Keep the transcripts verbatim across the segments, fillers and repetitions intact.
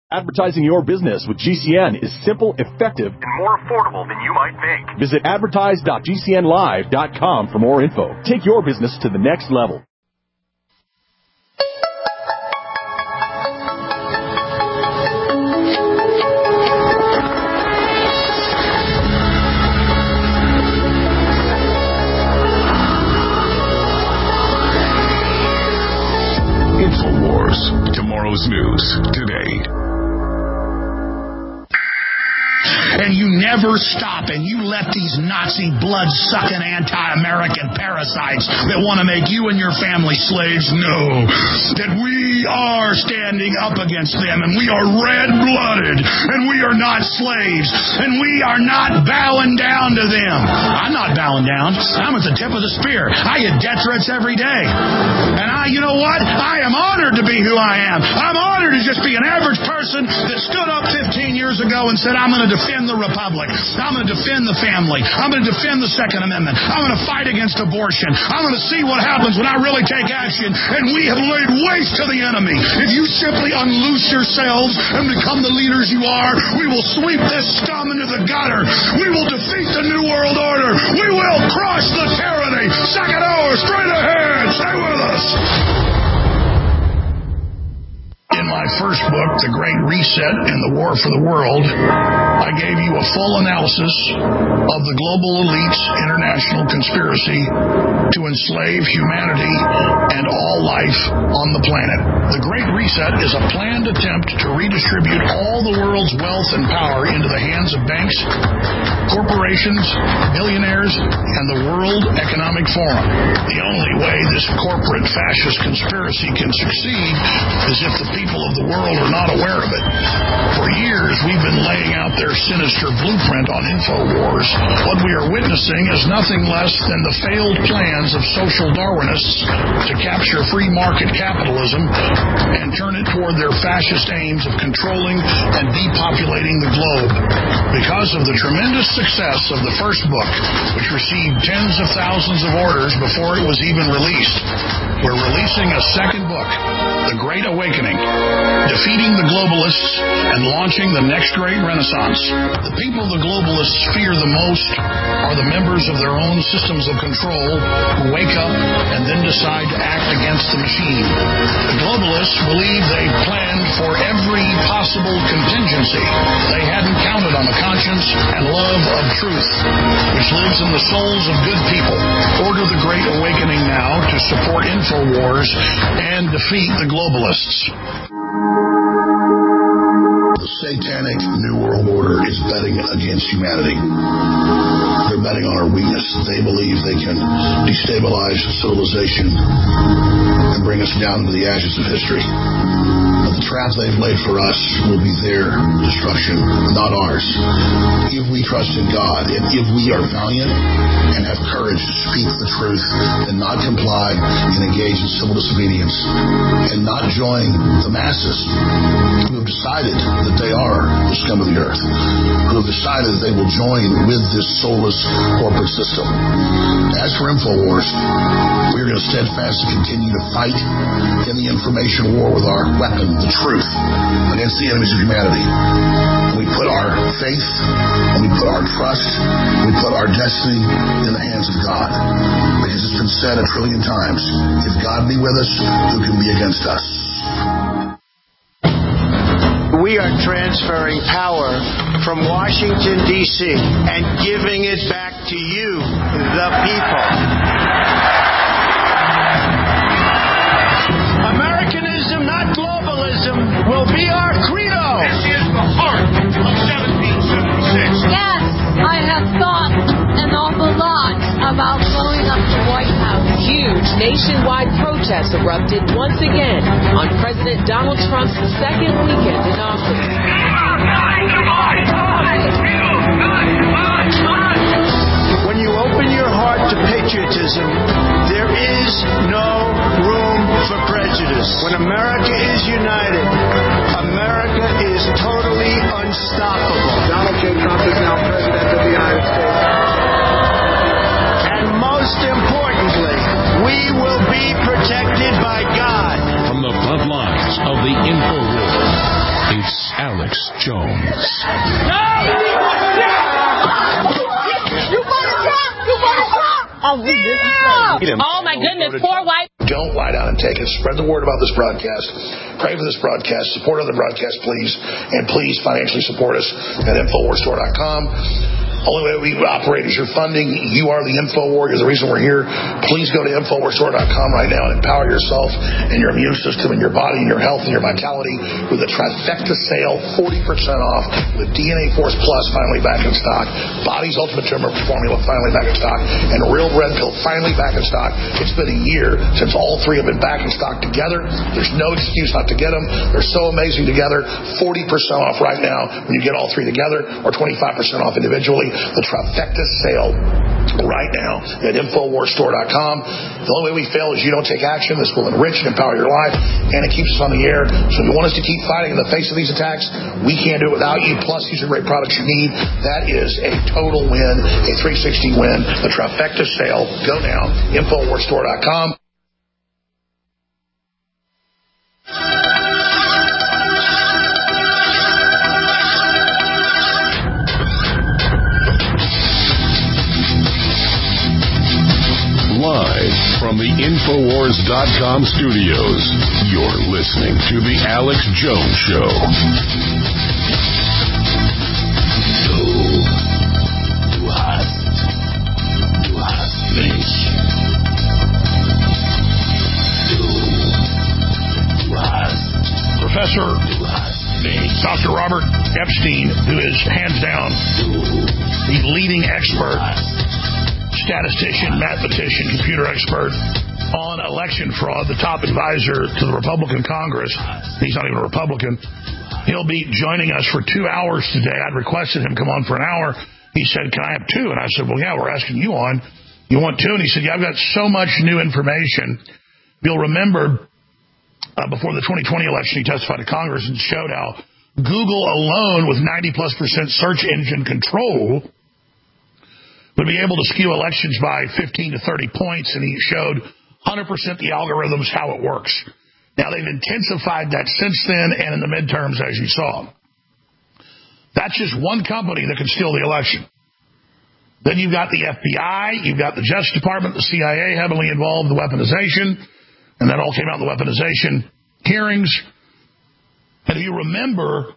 Advertising your business with G C N is simple, effective, and more affordable than you might think. Visit advertise dot g c n live dot com for more info. Take your business to the next level. InfoWars, tomorrow's news today. And you never stop, and you let these Nazi blood-sucking anti-American parasites that want to make you and your family slaves know that we are standing up against them, and we are red-blooded, and we are not slaves, and we are not bowing down to them. I'm not bowing down. I'm at the tip of the spear. I get death threats every day. And I, you know what? I am honored to be who I am. I'm honored to just be an average person that stood up fifteen years ago and said, I'm going to defend the Republic. I'm going to defend the family. I'm going to defend the Second Amendment. I'm going to fight against abortion. I'm going to see what happens when I really take action. And we have laid waste to the enemy. If you simply unloose yourselves and become the leaders you are, we will sweep this scum into the gutter. We will defeat the New World Order. We will crush the tyranny. Second hour, straight ahead. Stay with us. In my first book, The Great Reset and the War for the World, I gave you a full analysis of the global elite's international conspiracy to enslave humanity and all life on the planet. The Great Reset is a planned attempt to redistribute all the world's wealth and power into the hands of banks, corporations, billionaires, and the World Economic Forum. The only way this corporate fascist conspiracy can succeed is if the people of the world are not aware of it. For years, we've been laying out their sinister blueprint on InfoWars. What we are witnessing is nothing less than the failed plans of social Darwinists to capture free market capitalism and turn it toward their fascist aims of controlling and depopulating the globe. Because of the tremendous success of the first book, which received tens of thousands of orders before it was even released, we're releasing a second book, The Great Awakening, Defeating the Globalists and Launching the Next Great Renaissance. The people the globalists fear the most are the members of their own systems of control who wake up and then decide to act against the machine. The globalists believe they planned for every possible contingency. They hadn't counted on the conscience and love of truth, which lives in the souls of good people. Order The Great Awakening now to support InfoWars and defeat the globalists. The satanic New World Order is betting against humanity. They're betting on our weakness. They believe they can destabilize civilization and bring us down to the ashes of history. But the trap they've laid for us will be their destruction, not ours. If we trust in God, and if we are valiant and have courage to speak the truth and not comply and engage in civil disobedience and not join the masses who have decided that they are the scum of the earth, who have decided that they will join with this soulless corporate system. As for InfoWars, we are going to steadfastly continue to fight in the information war with our weapon, the truth, against the enemies of humanity. We put our faith, and we put our trust, we put our destiny in the hands of God. Because it's been said a trillion times, if God be with us, who can be against us? We are transferring power from Washington, D C and giving it back to you, the people. Americanism, not globalism, will be our credo. This is the heart of seventeen seventy-six. Yes, I have thought an awful lot about blowing up the White House. Huge nationwide protests erupted once again on President Donald Trump's second weekend in office. When you open your heart to patriotism, there is no room for prejudice. When America is united, America is totally unstoppable. Donald J. Trump is now President of the United States. And most importantly, we will be protected by God. From the bloodlines of the InfoWars. It's Alex Jones. No! You want to talk? You want to talk? Oh, yeah! Oh, my goodness. Poor white. Don't lie down and take it. Spread the word about this broadcast. Pray for this broadcast. Support other broadcasts, please. And please financially support us at Infowars Store dot com. Only way we operate is your funding. You are the InfoWar. You're the reason we're here. Please go to Infowars Store dot com right now and empower yourself and your immune system and your body and your health and your vitality with a trifecta sale, forty percent off, with D N A Force Plus finally back in stock, Body's Ultimate Tumor Formula finally back in stock, and Real Red Pill finally back in stock. It's been a year since all three have been back in stock together. There's no excuse not to get them. They're so amazing together. forty percent off right now when you get all three together, or twenty-five percent off individually. The trifecta sale right now at Infowars Store dot com. The only way we fail is you don't take action. This will enrich and empower your life, and it keeps us on the air. So if you want us to keep fighting in the face of these attacks, we can't do it without you. Plus, these are great products you need. That is a total win, a three sixty win. The trifecta sale. Go now. Infowars Store dot com. Live from the Infowars dot com studios, you're listening to The Alex Jones Show. Du, du hast, du hast mich. Du, du hast, Professor du hast mich. Doctor Robert Epstein, who is hands down the leading expert, statistician, mathematician, computer expert on election fraud, the top advisor to the Republican Congress. He's not even a Republican. He'll be joining us for two hours today. I'd requested him come on for an hour. He said, can I have two? And I said, well, yeah, we're asking you on. You want two? And he said, yeah, I've got so much new information. You'll remember uh, before the twenty twenty election, he testified to Congress and showed how Google alone, with ninety plus percent search engine control, would be able to skew elections by fifteen to thirty points, and he showed one hundred percent the algorithms, how it works. Now, they've intensified that since then and in the midterms, as you saw. That's just one company that can steal the election. Then you've got the F B I, you've got the Justice Department, the C I A heavily involved in the weaponization, and that all came out in the weaponization hearings. And if you remember,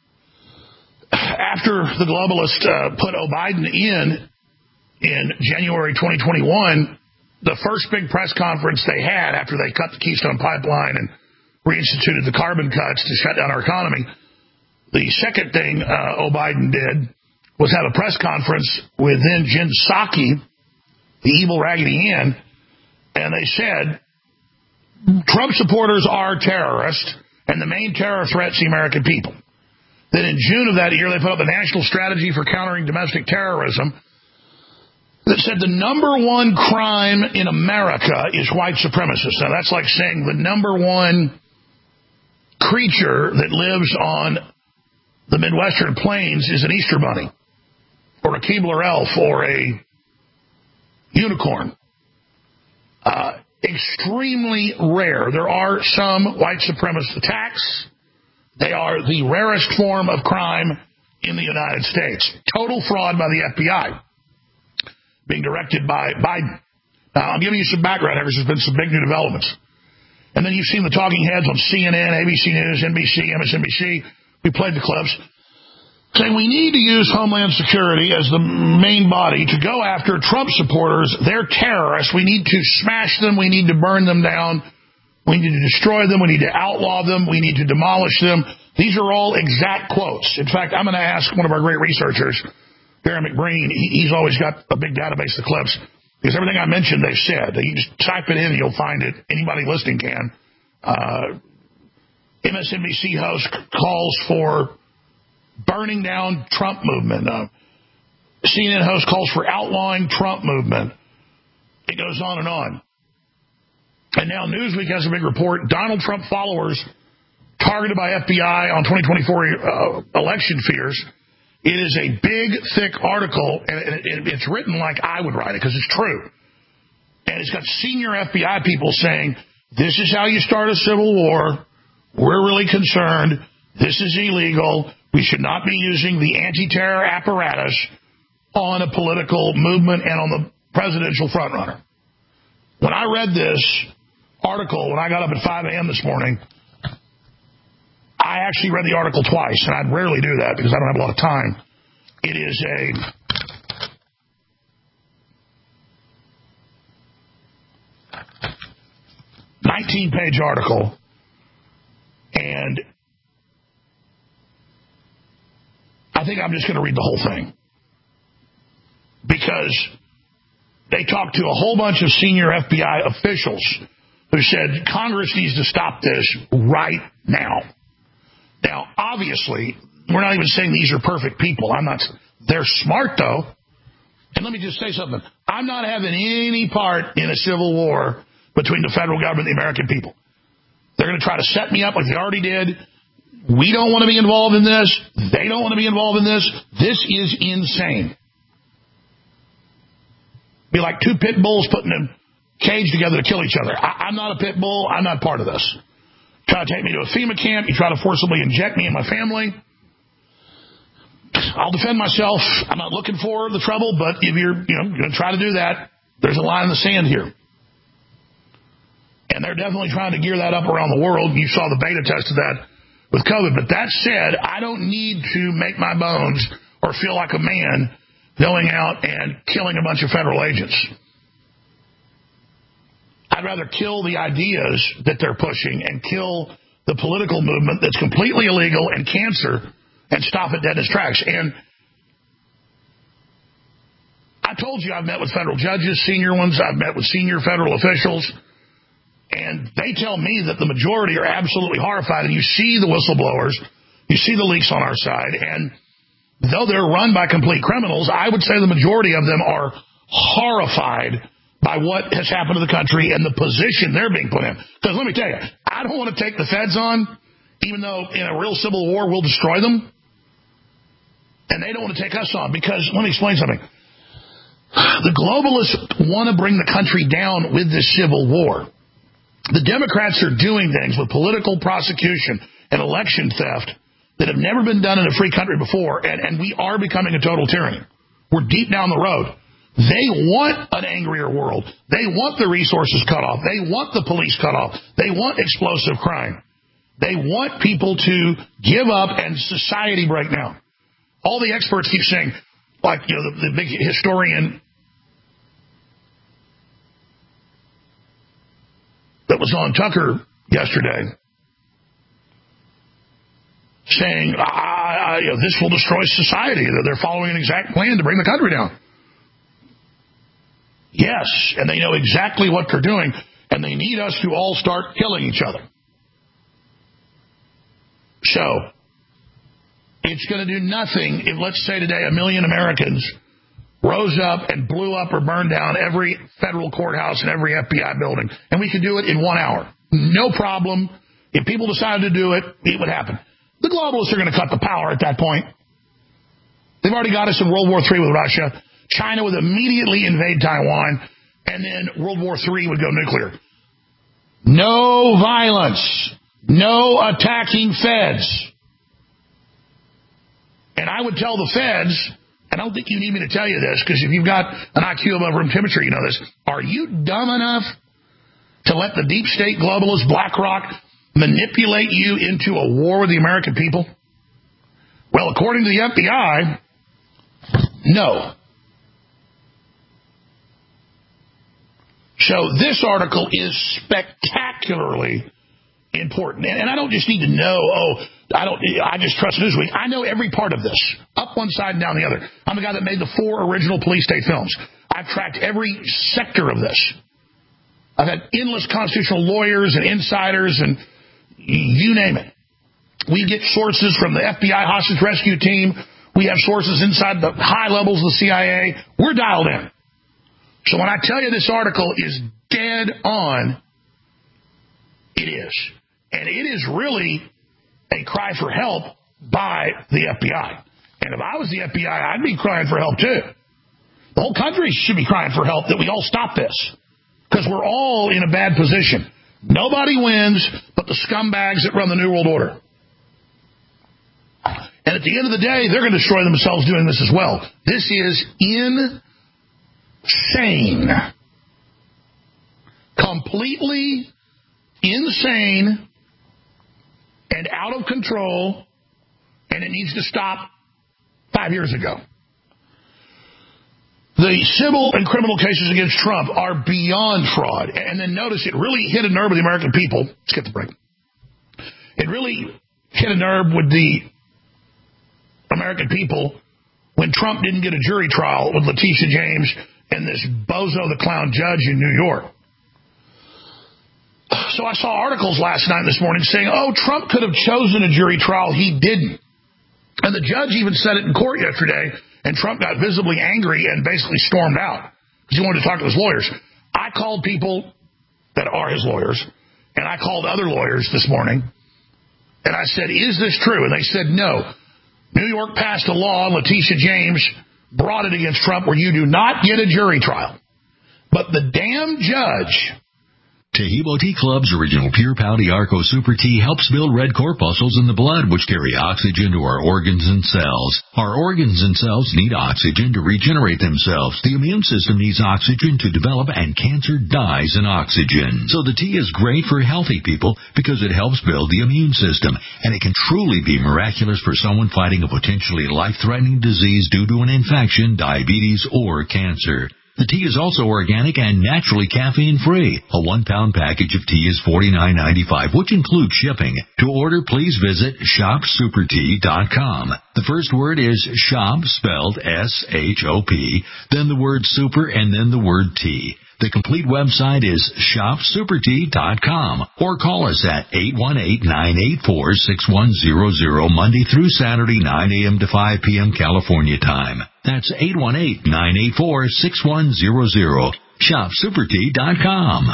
after the globalists uh, put O'Biden in, in January twenty twenty-one, the first big press conference they had after they cut the Keystone Pipeline and reinstituted the carbon cuts to shut down our economy, the second thing uh, O'Biden did was have a press conference with then Jen Psaki, the evil Raggedy Ann, and they said, Trump supporters are terrorists, and the main terror threat's the American people. Then in June of that year, they put up a national strategy for countering domestic terrorism that said the number one crime in America is white supremacists. Now, that's like saying the number one creature that lives on the Midwestern plains is an Easter bunny or a Keebler elf or a unicorn. Uh, extremely rare. There are some white supremacist attacks. They are the rarest form of crime in the United States. Total fraud by the F B I. Being directed by Biden. Now, I'm giving you some background here because there's been some big new developments. And then you've seen the talking heads on C N N, A B C News, N B C, M S N B C. We played the clips. Saying we need to use Homeland Security as the main body to go after Trump supporters. They're terrorists. We need to smash them. We need to burn them down. We need to destroy them. We need to outlaw them. We need to demolish them. These are all exact quotes. In fact, I'm going to ask one of our great researchers, Darren McBreen. He's always got a big database of clips because everything I mentioned they've said. You just type it in and you'll find it. Anybody listening can. Uh, M S N B C host calls for burning down Trump movement. Uh, C N N host calls for outlawing Trump movement. It goes on and on. And now Newsweek has a big report. Donald Trump followers targeted by F B I on twenty twenty-four uh, election fears. It is a big, thick article, and it's written like I would write it because it's true. And it's got senior F B I people saying, this is how you start a civil war. We're really concerned. This is illegal. We should not be using the anti-terror apparatus on a political movement and on the presidential frontrunner. When I read this article, when I got up at five a.m. this morning, I actually read the article twice, and I'd rarely do that because I don't have a lot of time. It is a nineteen-page article, and I think I'm just going to read the whole thing because they talked to a whole bunch of senior F B I officials who said Congress needs to stop this right now. Now, obviously, we're not even saying these are perfect people. I'm not. They're smart, though. And let me just say something. I'm not having any part in a civil war between the federal government and the American people. They're going to try to set me up like they already did. We don't want to be involved in this. They don't want to be involved in this. This is insane. Be like two pit bulls putting a cage together to kill each other. I, I'm not a pit bull. I'm not part of this. Try to take me to a FEMA camp. You try to forcibly inject me and my family. I'll defend myself. I'm not looking for the trouble, but if you're, you know, going to try to do that, there's a line in the sand here. And they're definitely trying to gear that up around the world. You saw the beta test of that with COVID. But that said, I don't need to make my bones or feel like a man going out and killing a bunch of federal agents. I'd rather kill the ideas that they're pushing and kill the political movement that's completely illegal and cancer and stop it dead in its tracks. And I told you I've met with federal judges, senior ones. I've met with senior federal officials. And they tell me that the majority are absolutely horrified. And you see the whistleblowers. You see the leaks on our side. And though they're run by complete criminals, I would say the majority of them are horrified by what has happened to the country and the position they're being put in. Because let me tell you, I don't want to take the feds on, even though in a real civil war we'll destroy them. And they don't want to take us on because, let me explain something. The globalists want to bring the country down with this civil war. The Democrats are doing things with political prosecution and election theft that have never been done in a free country before, and, and we are becoming a total tyranny. We're deep down the road. They want an angrier world. They want the resources cut off. They want the police cut off. They want explosive crime. They want people to give up and society break down. All the experts keep saying, like, you know, the, the big historian that was on Tucker yesterday saying, I, I, you know, this will destroy society. They're following an exact plan to bring the country down. Yes, and they know exactly what they're doing, and they need us to all start killing each other. So, it's going to do nothing if, let's say today, a million Americans rose up and blew up or burned down every federal courthouse and every F B I building. And we could do it in one hour. No problem. If people decided to do it, it would happen. The globalists are going to cut the power at that point. They've already got us in World War Three with Russia. China would immediately invade Taiwan, and then World War Three would go nuclear. No violence. No attacking feds. And I would tell the feds, and I don't think you need me to tell you this, because if you've got an I Q above room temperature, you know this. Are you dumb enough to let the deep state globalists, BlackRock, manipulate you into a war with the American people? Well, according to the F B I, no. So this article is spectacularly important. And I don't just need to know, oh, I don't. I just trust Newsweek. I know every part of this, up one side and down the other. I'm the guy that made the four original police state films. I've tracked every sector of this. I've had endless constitutional lawyers and insiders and you name it. We get sources from the F B I hostage rescue team. We have sources inside the high levels of the C I A. We're dialed in. So when I tell you this article is dead on, it is. And it is really a cry for help by the F B I. And if I was the F B I, I'd be crying for help too. The whole country should be crying for help that we all stop this. Because we're all in a bad position. Nobody wins but the scumbags that run the New World Order. And at the end of the day, they're going to destroy themselves doing this as well. This is insane. Completely insane and out of control, and it needs to stop five years ago. The civil and criminal cases against Trump are beyond fraud. And then notice it really hit a nerve with the American people. Let's get the break. It really hit a nerve with the American people when Trump didn't get a jury trial with Letitia James and this bozo the clown judge in New York. So I saw articles last night and this morning saying, oh, Trump could have chosen a jury trial. He didn't. And the judge even said it in court yesterday, and Trump got visibly angry and basically stormed out because he wanted to talk to his lawyers. I called people that are his lawyers, and I called other lawyers this morning, and I said, is this true? And they said, no. New York passed a law, Letitia James brought it against Trump, where you do not get a jury trial. But the damn judge... Taheebo Tea Club's original Pure Pouty Arco Super Tea helps build red corpuscles in the blood, which carry oxygen to our organs and cells. Our organs and cells need oxygen to regenerate themselves. The immune system needs oxygen to develop, and cancer dies in oxygen. So the tea is great for healthy people because it helps build the immune system, and it can truly be miraculous for someone fighting a potentially life-threatening disease due to an infection, diabetes, or cancer. The tea is also organic and naturally caffeine-free. A one-pound package of tea is forty-nine ninety-five, which includes shipping. To order, please visit shop super tea dot com. The first word is shop, spelled S H O P, then the word super, and then the word tea. The complete website is shop super tea dot com, or call us at eight one eight, nine eight four, six one zero zero Monday through Saturday, nine a.m. to five p.m. California time. That's eight one eight, nine eight four, six one zero zero. shop super tea dot com.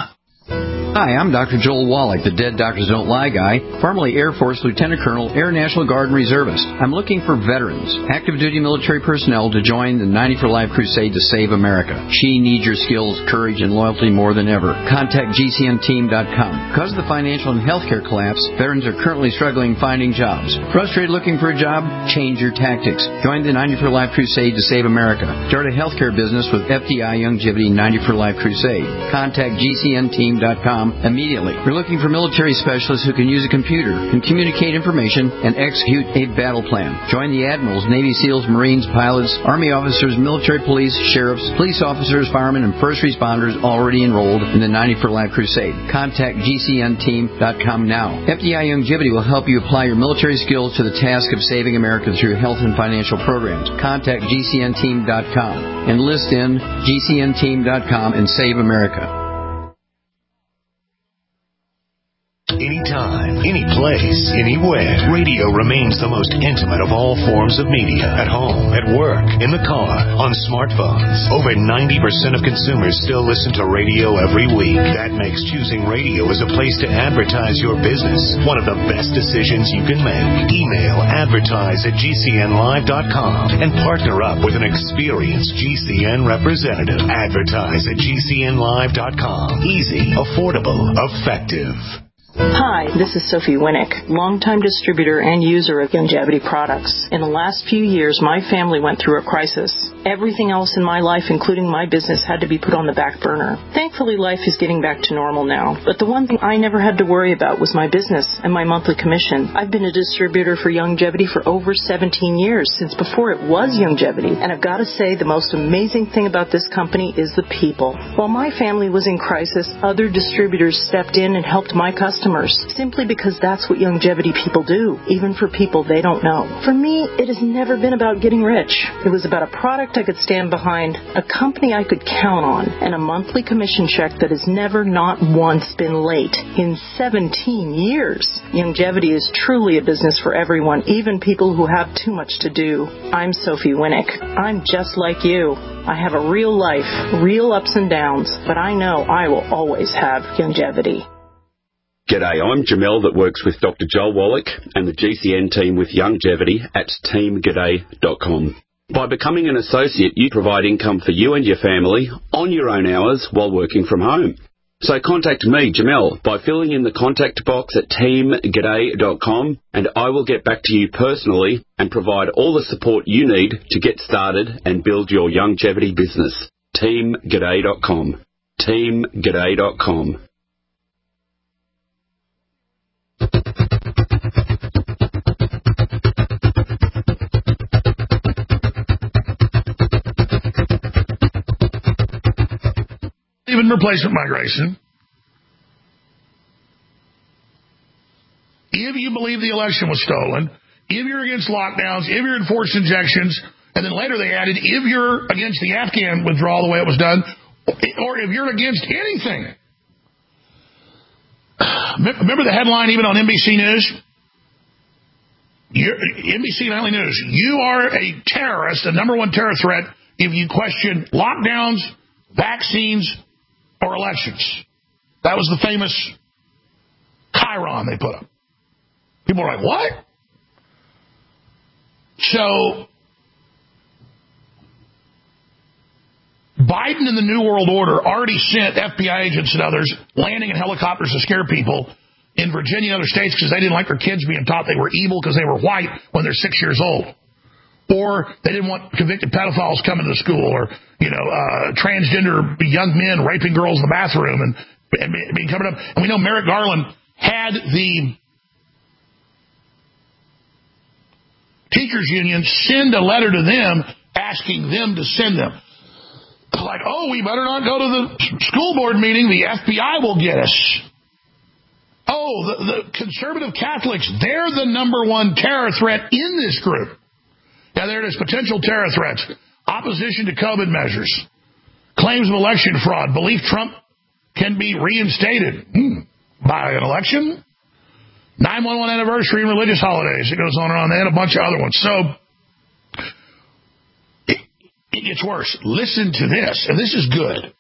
Hi, I'm Doctor Joel Wallach, the Dead Doctors Don't Lie guy, formerly Air Force Lieutenant Colonel, Air National Guard and Reservist. I'm looking for veterans, active duty military personnel to join the ninety for Life crusade to save America. She needs your skills, courage, and loyalty more than ever. Contact G C N team dot com. Because of the financial and healthcare collapse, veterans are currently struggling finding jobs. Frustrated looking for a job? Change your tactics. Join the ninety for Life crusade to save America. Start a healthcare business with F D I Longevity ninety for Life crusade. Contact G C N team dot com immediately. We're looking for military specialists who can use a computer, can communicate information, and execute a battle plan. Join the admirals, Navy SEALs, Marines, pilots, Army officers, military police, sheriffs, police officers, firemen, and first responders already enrolled in the ninety for Life crusade. Contact G C N team dot com now. F D I Longevity will help you apply your military skills to the task of saving America through health and financial programs. Contact G C N team dot com. Enlist in G C N team dot com and save America. Anytime, any place, anywhere. Radio remains the most intimate of all forms of media. At home, at work, in the car, on smartphones. Over ninety percent of consumers still listen to radio every week. That makes choosing radio as a place to advertise your business one of the best decisions you can make. Email advertise at G C N live dot com and partner up with an experienced G C N representative. Advertise at G C N live dot com. Easy, affordable, effective. Hi, this is Sophie Winnick, longtime distributor and user of Longevity products. In the last few years, my family went through a crisis. Everything else in my life, including my business, had to be put on the back burner. Thankfully, life is getting back to normal now, but the one thing I never had to worry about was my business and my monthly commission. I've been a distributor for Longevity for over seventeen years, since before it was Longevity, and I've got to say the most amazing thing about this company is the people. While my family was in crisis, other distributors stepped in and helped my customers, simply because that's what Longevity people do, even for people they don't know. For me, it has never been about getting rich. It was about a product I could stand behind, a company I could count on, and a monthly commission check that has never, not once, been late in seventeen years. Longevity is truly a business for everyone, even people who have too much to do. I'm Sophie Winnick. I'm just like you. I have a real life, real ups and downs, but I know I will always have Longevity. G'day, I'm Jamel that works with Doctor Joel Wallach and the G C N team with Longevity at team g'day dot com. By becoming an associate, you provide income for you and your family on your own hours while working from home. So contact me, Jamel, by filling in the contact box at team g'day dot com, and I will get back to you personally and provide all the support you need to get started and build your longevity business. team g'day dot com. team g'day dot com. Even replacement migration. If you believe the election was stolen, if you're against lockdowns, if you're enforced injections, and then later they added, if you're against the Afghan withdrawal the way it was done, or if you're against anything. Remember the headline even on N B C News? You're, N B C Nightly News, you are a terrorist, a number one terror threat, if you question lockdowns, vaccines, or elections. That was the famous chyron they put up. People are like, what? So, Biden and the New World Order already sent F B I agents and others landing in helicopters to scare people in Virginia and other states because they didn't like their kids being taught they were evil because they were white when they're six years old. Or they didn't want convicted pedophiles coming to school, or, you know, uh, transgender young men raping girls in the bathroom and, and being covered up. And we know Merrick Garland had the teachers union send a letter to them asking them to send them. Like, oh, we better not go to the school board meeting. The F B I will get us. Oh, the, the conservative Catholics, they're the number one terror threat in this group. Now, there it is, potential terror threats, opposition to COVID measures, claims of election fraud, belief Trump can be reinstated hmm. by an election, nine one one anniversary and religious holidays. It goes on and on, and a bunch of other ones. So, it, it gets worse. Listen to this, and this is good.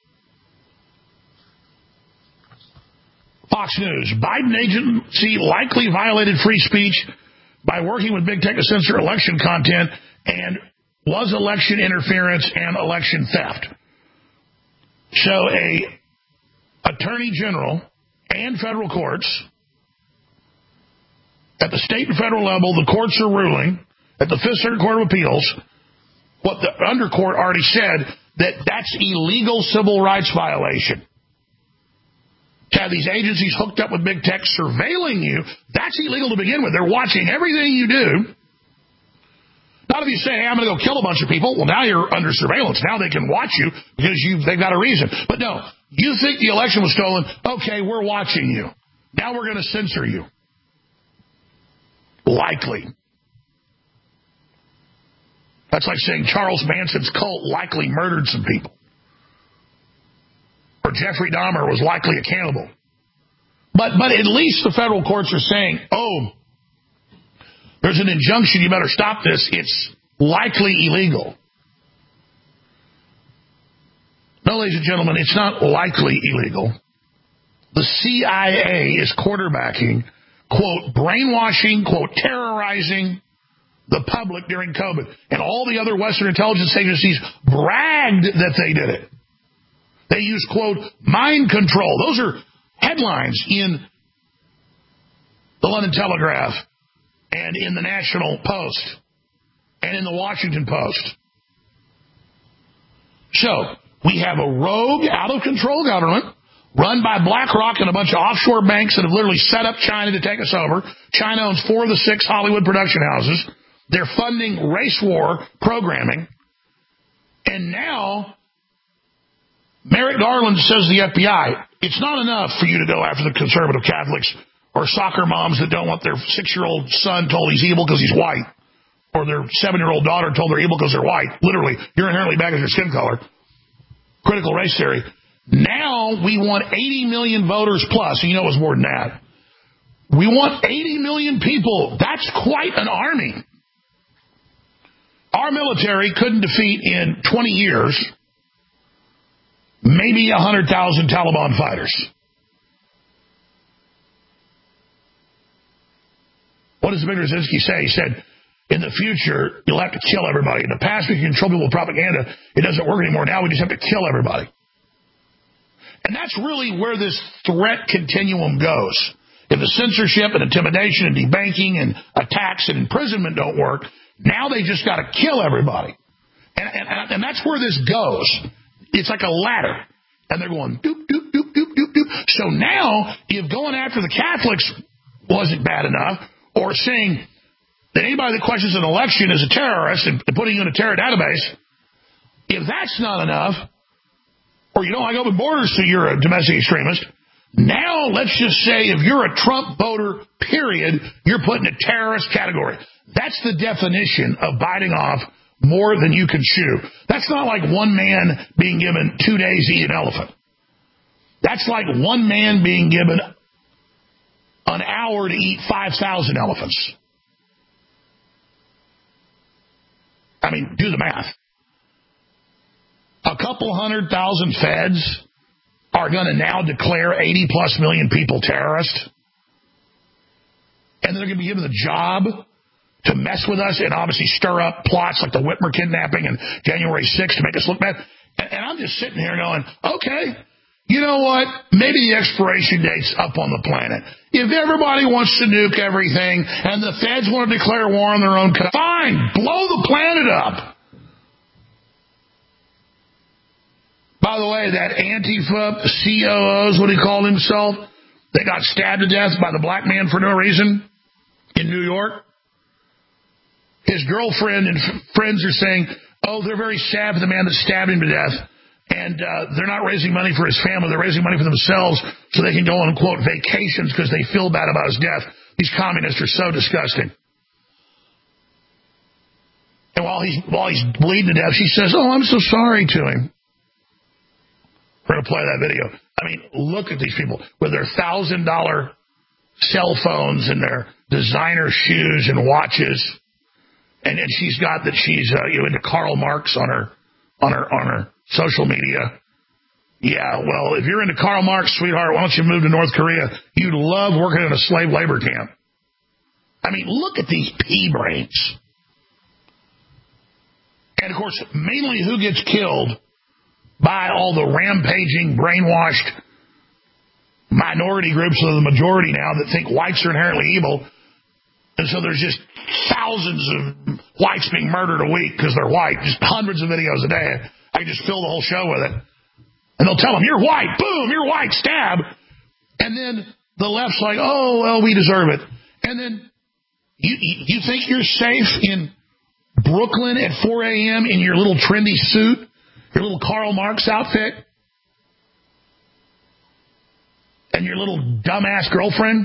Fox News, Biden agency likely violated free speech by working with big tech to censor election content and was election interference and election theft. So a attorney general and federal courts, at the state and federal level, the courts are ruling, at the Fifth Circuit Court of Appeals, what the undercourt already said, that that's illegal civil rights violation. To have these agencies hooked up with big tech surveilling you, that's illegal to begin with. They're watching everything you do. Not if you say, hey, I'm going to go kill a bunch of people. Well, now you're under surveillance. Now they can watch you because you've, they've got a reason. But no, you think the election was stolen. Okay, we're watching you. Now we're going to censor you. Likely. That's like saying Charles Manson's cult likely murdered some people. Or Jeffrey Dahmer was likely a cannibal. But but at least the federal courts are saying, oh, there's an injunction, you better stop this. It's likely illegal. No, ladies and gentlemen, it's not likely illegal. The C I A is quarterbacking, quote, brainwashing, quote, terrorizing the public during COVID. And all the other Western intelligence agencies bragged that they did it. They use, quote, mind control. Those are headlines in the London Telegraph and in the National Post and in the Washington Post. So, we have a rogue, out-of-control government run by BlackRock and a bunch of offshore banks that have literally set up China to take us over. China owns four of the six Hollywood production houses. They're funding race war programming. And now Merrick Garland says to the F B I, it's not enough for you to go after the conservative Catholics or soccer moms that don't want their six-year-old son told he's evil because he's white, or their seven-year-old daughter told they're evil because they're white. Literally, you're inherently bad because your skin color. Critical race theory. Now we want eighty million voters plus, and you know it was more than that. We want eighty million people. That's quite an army. Our military couldn't defeat in twenty years maybe one hundred thousand Taliban fighters. What does Zbigniew Brzezinski say? He said, in the future, you'll have to kill everybody. In the past, we can control people with propaganda. It doesn't work anymore. Now we just have to kill everybody. And that's really where this threat continuum goes. If the censorship and intimidation and debanking and attacks and imprisonment don't work, now they just got to kill everybody. And, and, and that's where this goes. It's like a ladder. And they're going doop, doop, doop, doop, doop, doop. So now, if going after the Catholics wasn't bad enough, or saying that anybody that questions an election is a terrorist and putting you in a terror database, if that's not enough, or you don't like open borders so you're a domestic extremist, now let's just say if you're a Trump voter, period, you're put in a terrorist category. That's the definition of biting off more than you can chew. That's not like one man being given two days to eat an elephant. That's like one man being given an hour to eat five thousand elephants. I mean, do the math. A couple hundred thousand feds are going to now declare eighty plus million people terrorists. And they're going to be given the job to mess with us and obviously stir up plots like the Whitmer kidnapping and January sixth to make us look bad. And, and I'm just sitting here going, okay, you know what? Maybe the expiration date's up on the planet. If everybody wants to nuke everything and the feds want to declare war on their own, fine, blow the planet up. By the way, that Antifa C O O is what he called himself. They got stabbed to death by the black man for no reason in New York. His girlfriend and f- friends are saying, oh, they're very sad for the man that stabbed him to death. And uh, they're not raising money for his family. They're raising money for themselves so they can go on, quote, vacations because they feel bad about his death. These communists are so disgusting. And while he's, while he's bleeding to death, she says, oh, I'm so sorry to him. We're going to play that video. I mean, look at these people with their one thousand dollars cell phones and their designer shoes and watches. And then she's got that she's uh, you know, into Karl Marx on her on her on her social media. Yeah, well, if you're into Karl Marx, sweetheart, why don't you move to North Korea? You'd love working in a slave labor camp. I mean, look at these pea brains. And of course, mainly who gets killed by all the rampaging, brainwashed minority groups of the majority now that think whites are inherently evil. And so there's just thousands of whites being murdered a week because they're white. Just hundreds of videos a day. I can just fill the whole show with it. And they'll tell them, you're white. Boom, you're white. Stab. And then the left's like, oh, well, we deserve it. And then you, you think you're safe in Brooklyn at four a.m. in your little trendy suit? Your little Karl Marx outfit? And your little dumbass girlfriend?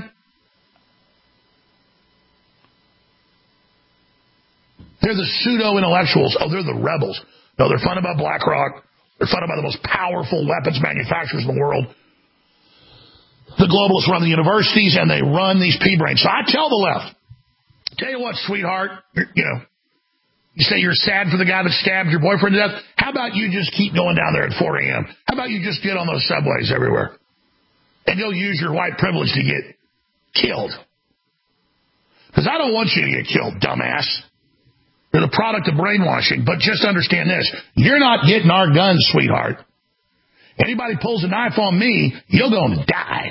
They're the pseudo-intellectuals. Oh, they're the rebels. No, they're funded by BlackRock. They're funded by the most powerful weapons manufacturers in the world. The globalists run the universities, and they run these pea brains. So I tell the left, tell you what, sweetheart, you know, you say you're sad for the guy that stabbed your boyfriend to death. How about you just keep going down there at four a.m.? How about you just get on those subways everywhere? And you'll use your white privilege to get killed. Because I don't want you to get killed, dumbass. You're the product of brainwashing. But just understand this. You're not getting our guns, sweetheart. Anybody pulls a knife on me, you're going to die.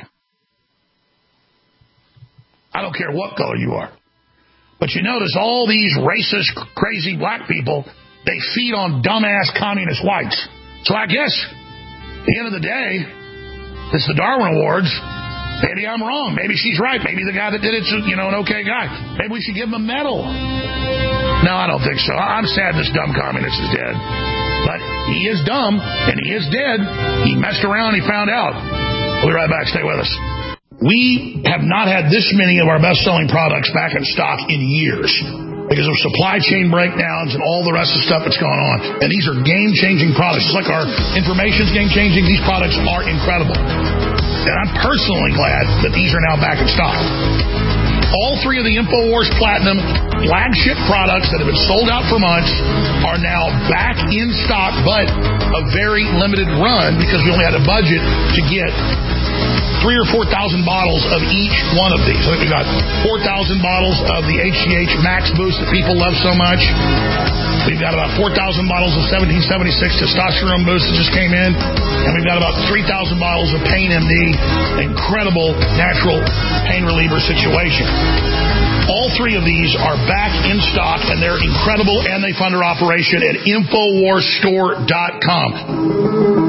I don't care what color you are. But you notice all these racist, crazy black people, they feed on dumbass communist whites. So I guess, at the end of the day, it's the Darwin Awards. Maybe I'm wrong. Maybe she's right. Maybe the guy that did it's, you know, an okay guy. Maybe we should give him a medal. No, I don't think so. I'm sad this dumb communist is dead. But he is dumb, and he is dead. He messed around, he found out. We'll be right back. Stay with us. We have not had this many of our best-selling products back in stock in years because of supply chain breakdowns and all the rest of the stuff that's going on. And these are game-changing products. Just like our information's game-changing, these products are incredible. And I'm personally glad that these are now back in stock. All three of the InfoWars Platinum flagship products that have been sold out for months are now back in stock, but a very limited run because we only had a budget to get three or four thousand bottles of each one of these. I think we got four thousand bottles of the H G H Max Boost that people love so much. We've got about four thousand bottles of seventeen seventy-six Testosterone Boost that just came in. And we've got about three thousand bottles of Pain M D, incredible natural pain reliever situation. All three of these are back in stock, and they're incredible, and they fund our operation at Infowars Store dot com.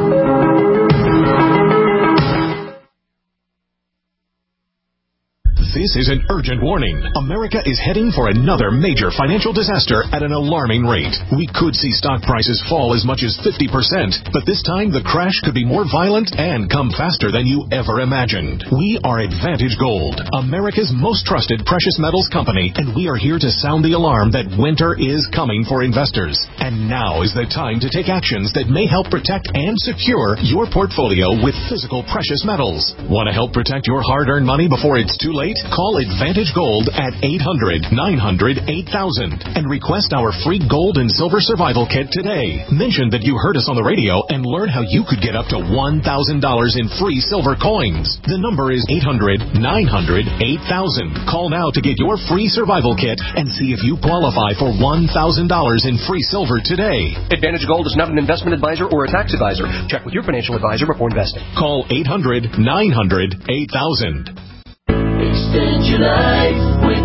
This is an urgent warning. America is heading for another major financial disaster at an alarming rate. We could see stock prices fall as much as fifty percent, but this time the crash could be more violent and come faster than you ever imagined. We are Advantage Gold, America's most trusted precious metals company, and we are here to sound the alarm that winter is coming for investors. And now is the time to take actions that may help protect and secure your portfolio with physical precious metals. Want to help protect your hard-earned money before it's too late? Call Advantage Gold at eight hundred, nine hundred, eight thousand and request our free gold and silver survival kit today. Mention that you heard us on the radio and learn how you could get up to one thousand dollars in free silver coins. The number is eight hundred, nine hundred, eight thousand. Call now to get your free survival kit and see if you qualify for one thousand dollars in free silver today. Advantage Gold is not an investment advisor or a tax advisor. Check with your financial advisor before investing. Call eight hundred, nine hundred, eight thousand. Extend your life with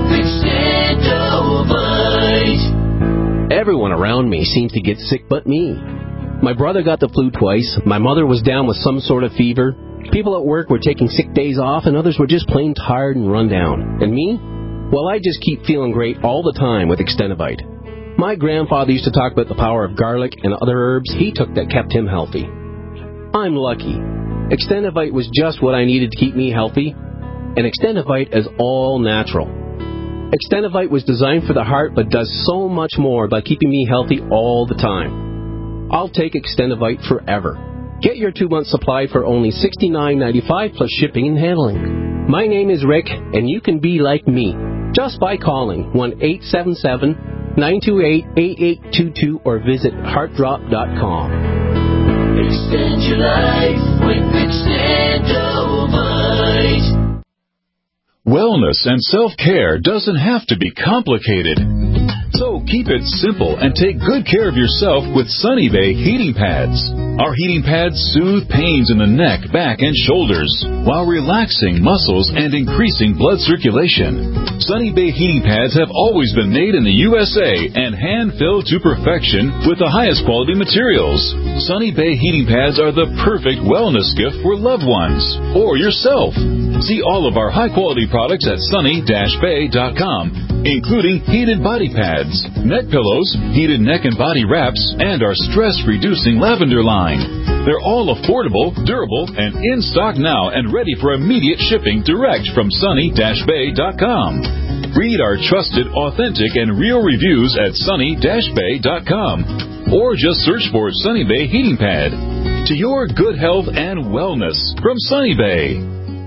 Extendovite. Everyone around me seems to get sick but me. My brother got the flu twice. My mother was down with some sort of fever. People at work were taking sick days off, and others were just plain tired and run down. And me? Well, I just keep feeling great all the time with Extendovite. My grandfather used to talk about the power of garlic and other herbs he took that kept him healthy. I'm lucky. Extendovite was just what I needed to keep me healthy. And Extendovite is all natural. Extendovite was designed for the heart, but does so much more by keeping me healthy all the time. I'll take Extendovite forever. Get your two-month supply for only sixty-nine ninety-five plus shipping and handling. My name is Rick, and you can be like me just by calling one eight seven seven, nine two eight, eight eight two two or visit heart drop dot com. Extend your life with Extendovite. Wellness and self-care doesn't have to be complicated. So keep it simple and take good care of yourself with Sunny Bay heating pads. Our heating pads soothe pains in the neck, back, and shoulders while relaxing muscles and increasing blood circulation. Sunny Bay heating pads have always been made in the U S A and hand-filled to perfection with the highest quality materials. Sunny Bay heating pads are the perfect wellness gift for loved ones or yourself. See all of our high-quality products at sunny dash bay dot com, including heated body pads, neck pillows, heated neck and body wraps, and our stress-reducing lavender line. They're all affordable, durable, and in stock now and ready for immediate shipping direct from sunny dash bay dot com. Read our trusted, authentic, and real reviews at sunny dash bay dot com or just search for Sunny Bay Heating Pad. To your good health and wellness from Sunny Bay.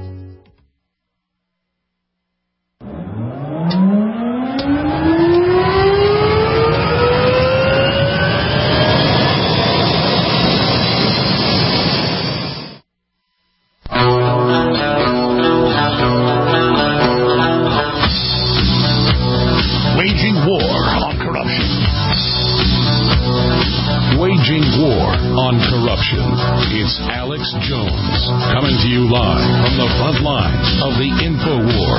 It's Alex Jones coming to you live from the front lines of the InfoWar.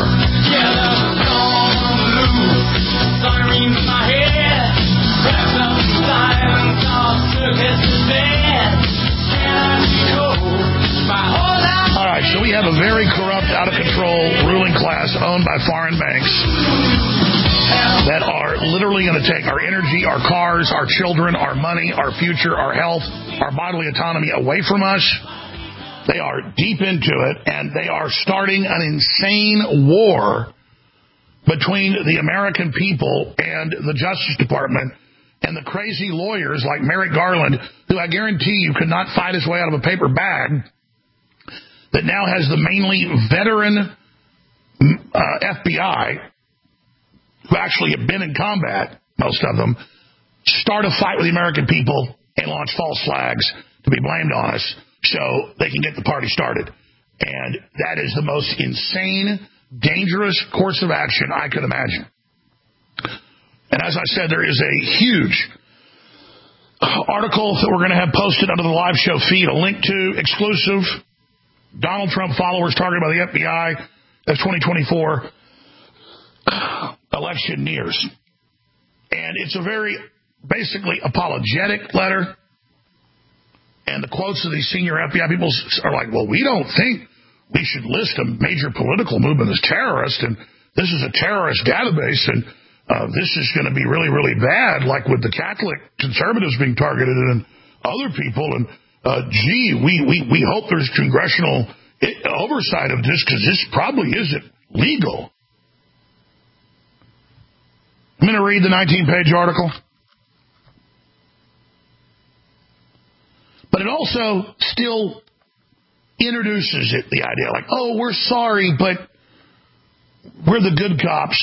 All right, so we have a very corrupt, out-of-control ruling class owned by foreign banks that are literally going to take our energy, our cars, our children, our money, our future, our health, our bodily autonomy away from us. They are deep into it, and they are starting an insane war between the American people and the Justice Department and the crazy lawyers like Merrick Garland, who I guarantee you could not fight his way out of a paper bag, that now has the mainly veteran uh, F B I, who actually have been in combat, most of them, start a fight with the American people and launch false flags to be blamed on us so they can get the party started. And that is the most insane, dangerous course of action I could imagine. And as I said, there is a huge article that we're going to have posted under the live show feed, a link to exclusive Donald Trump followers targeted by the F B I as twenty twenty-four election nears. And it's a very basically apologetic letter. And the quotes of these senior F B I people are like, well, we don't think we should list a major political movement as terrorist, and this is a terrorist database, and uh, this is going to be really, really bad, like with the Catholic conservatives being targeted and other people. And, uh, gee, we, we, we hope there's congressional oversight of this because this probably isn't legal. I'm going to read the nineteen-page article. But it also still introduces it, the idea, like, oh, we're sorry, but we're the good cops.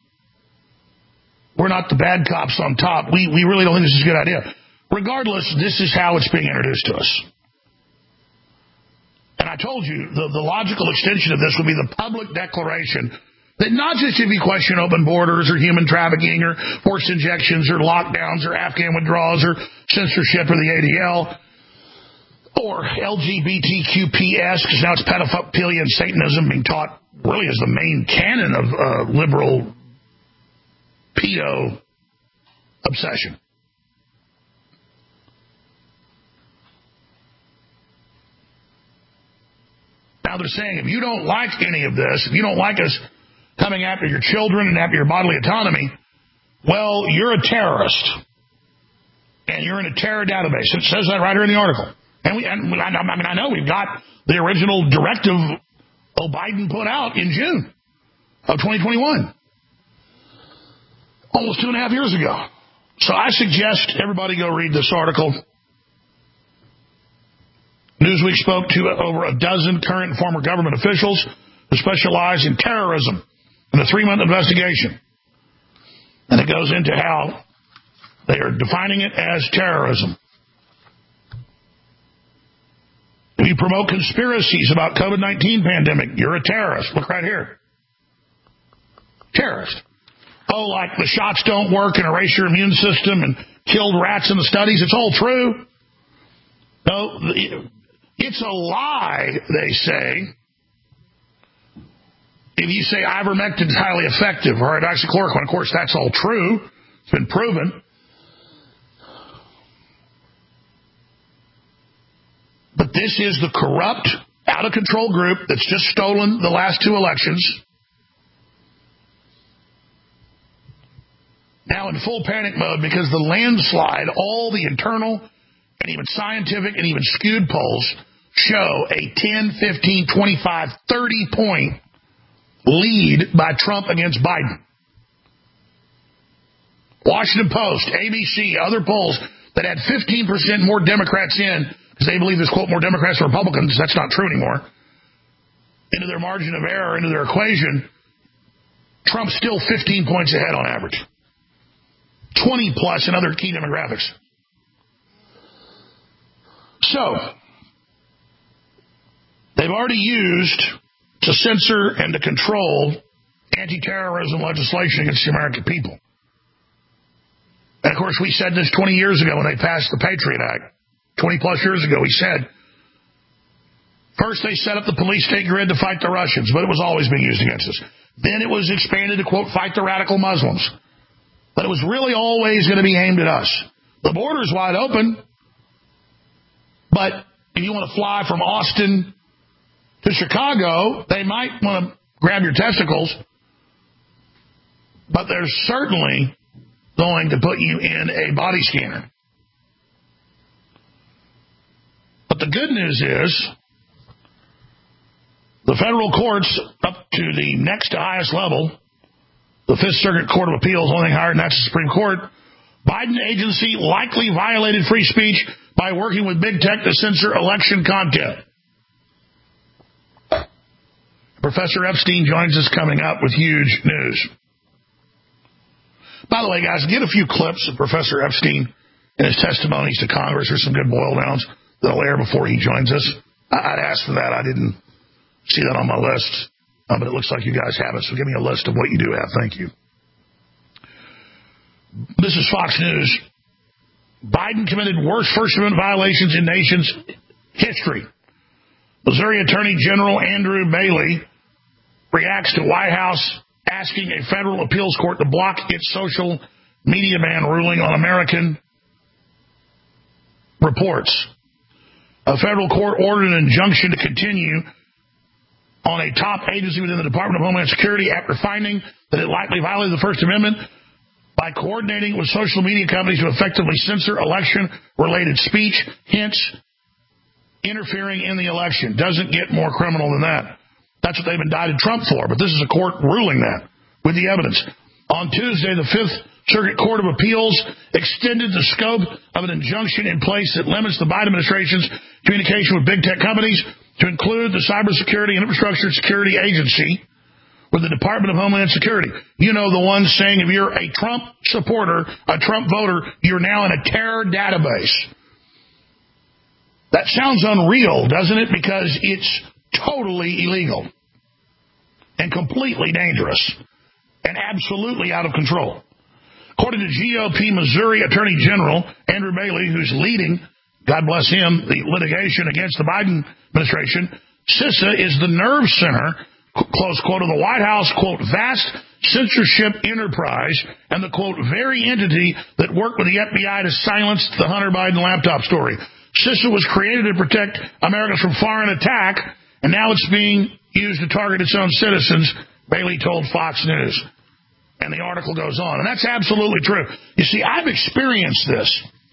We're not the bad cops on top. We we really don't think this is a good idea. Regardless, this is how it's being introduced to us. And I told you, the, the logical extension of this would be the public declaration that not just if you question open borders or human trafficking or forced injections or lockdowns or Afghan withdrawals or censorship or the A D L or L G B T Q P S, because now it's pedophilia and Satanism being taught really as the main canon of uh, liberal pedo obsession. Now they're saying if you don't like any of this, if you don't like us coming after your children and after your bodily autonomy, well, you're a terrorist. And you're in a terror database. It says that right here in the article. And, we, and I, I mean, I know we've got the original directive oh, Biden put out in June of twenty twenty-one. Almost two and a half years ago. So I suggest everybody go read this article. Newsweek spoke to over a dozen current and former government officials who specialize in terrorism in a three-month investigation. And it goes into how they are defining it as terrorism. If you promote conspiracies about COVID nineteen pandemic, you're a terrorist. Look right here. Terrorist. Oh, like the shots don't work and erase your immune system and killed rats in the studies. It's all true. No, it's a lie, they say. If you say ivermectin is highly effective or hydroxychloroquine, of course, that's all true. It's been proven. But this is the corrupt, out-of-control group that's just stolen the last two elections. Now in full panic mode because the landslide, all the internal and even scientific and even skewed polls show a ten, fifteen, twenty-five, thirty point lead by Trump against Biden. Washington Post, A B C, other polls that had fifteen percent more Democrats in because they believe there's, quote, more Democrats than Republicans. That's not true anymore. Into their margin of error, into their equation, Trump's still fifteen points ahead on average. twenty plus in other key demographics. So, they've already used to censor and to control anti-terrorism legislation against the American people. And of course, we said this twenty years ago when they passed the Patriot Act. twenty plus years ago, we said, first they set up the police state grid to fight the Russians, but it was always being used against us. Then it was expanded to, quote, fight the radical Muslims. But it was really always going to be aimed at us. The border's wide open. But if you want to fly from Austin to Chicago, they might want to grab your testicles. But they're certainly going to put you in a body scanner. But the good news is the federal courts up to the next to highest level, the Fifth Circuit Court of Appeals, only higher than that's the Supreme Court, Biden agency likely violated free speech by working with big tech to censor election content. Professor Epstein joins us coming up with huge news. By the way, guys, get a few clips of Professor Epstein and his testimonies to Congress or some good boil downs that'll air before he joins us. I'd ask for that. I didn't see that on my list, uh, but it looks like you guys have it, so give me a list of what you do have. Thank you. This is Fox News. Biden committed worst First Amendment violations in nation's history. Missouri Attorney General Andrew Bailey reacts to White House asking a federal appeals court to block its social media ban ruling on American reports. A federal court ordered an injunction to continue on a top agency within the Department of Homeland Security after finding that it likely violated the First Amendment by coordinating with social media companies to effectively censor election-related speech, hence interfering in the election. Doesn't get more criminal than that. That's what they've indicted Trump for, but this is a court ruling that with the evidence. On Tuesday, the Fifth Circuit Court of Appeals extended the scope of an injunction in place that limits the Biden administration's communication with big tech companies to include the Cybersecurity and Infrastructure Security Agency with the Department of Homeland Security. You know, the ones saying if you're a Trump supporter, a Trump voter, you're now in a terror database. That sounds unreal, doesn't it? Because it's totally illegal and completely dangerous and absolutely out of control. According to G O P Missouri Attorney General Andrew Bailey, who's leading, God bless him, the litigation against the Biden administration, CISA is the nerve center, close quote, of the White House, quote, vast censorship enterprise and the, quote, very entity that worked with the F B I to silence the Hunter Biden laptop story. CISA was created to protect Americans from foreign attack, and now it's being used to target its own citizens, Bailey told Fox News. And the article goes on. And that's absolutely true. You see, I've experienced this.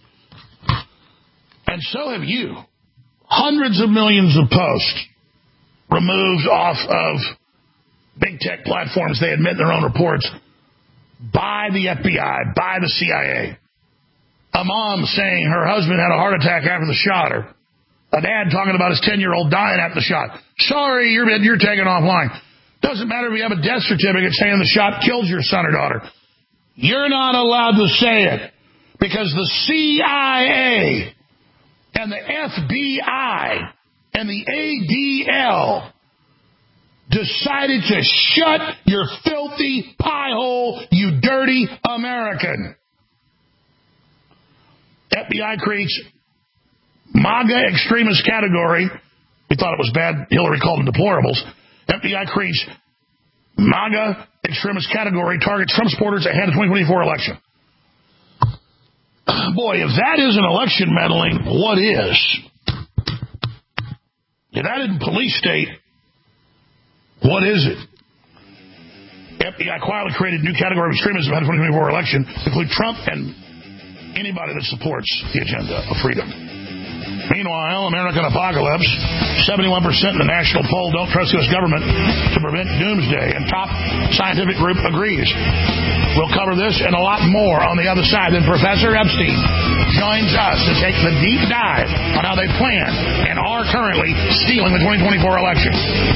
And so have you. Hundreds of millions of posts removed off of big tech platforms, they admit in their own reports, by the F B I, by the C I A. A mom saying her husband had a heart attack after the shot, or a dad talking about his ten-year-old dying after the shot. Sorry, you're, you're taken offline. Doesn't matter if you have a death certificate saying the shot killed your son or daughter. You're not allowed to say it because the C I A and the F B I and the A D L decided to shut your filthy pie hole, you dirty American. F B I creates MAGA extremist category. We thought it was bad. Hillary called them deplorables. F B I creates MAGA extremist category, targets Trump supporters ahead of the twenty twenty-four election. Boy, if that isn't election meddling, what is? If that isn't police state, what is it? F B I quietly created a new category of extremism ahead of the twenty twenty-four election, include Trump and anybody that supports the agenda of freedom. Meanwhile, American apocalypse, seventy-one percent in the national poll don't trust the U S government to prevent doomsday, and top scientific group agrees. We'll cover this and a lot more on the other side. Then Professor Epstein joins us to take the deep dive on how they plan and are currently stealing the twenty twenty-four election.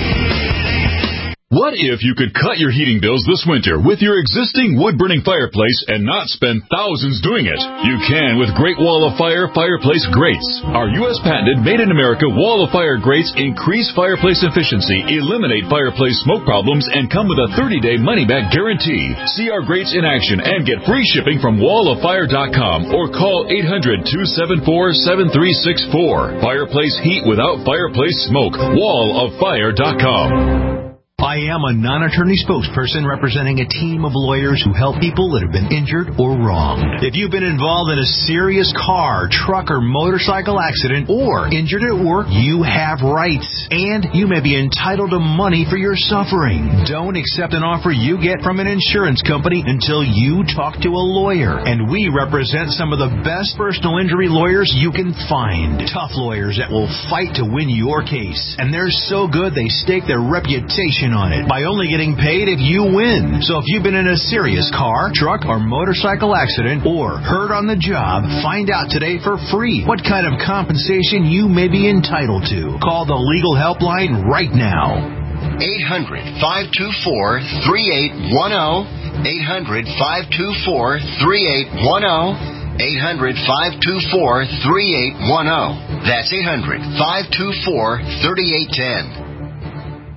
What if you could cut your heating bills this winter with your existing wood-burning fireplace and not spend thousands doing it? You can with Great Wall of Fire fireplace grates. Our U S patented made-in-America Wall of Fire grates increase fireplace efficiency, eliminate fireplace smoke problems, and come with a thirty-day money-back guarantee. See our grates in action and get free shipping from wall of fire dot com or call eight hundred, two seven four, seven three six four. Fireplace heat without fireplace smoke. wall of fire dot com. I am a non-attorney spokesperson representing a team of lawyers who help people that have been injured or wronged. If you've been involved in a serious car, truck, or motorcycle accident or injured at work, you have rights, and you may be entitled to money for your suffering. Don't accept an offer you get from an insurance company until you talk to a lawyer, and we represent some of the best personal injury lawyers you can find. Tough lawyers that will fight to win your case, and they're so good they stake their reputation on it by only getting paid if you win. So if you've been in a serious car, truck, or motorcycle accident or hurt on the job, find out today for free what kind of compensation you may be entitled to. Call the legal helpline right now. eight hundred, five two four, three eight one zero. eight hundred, five two four, three eight one zero. eight hundred, five two four, three eight one zero. That's eight hundred, five two four, three eight one zero.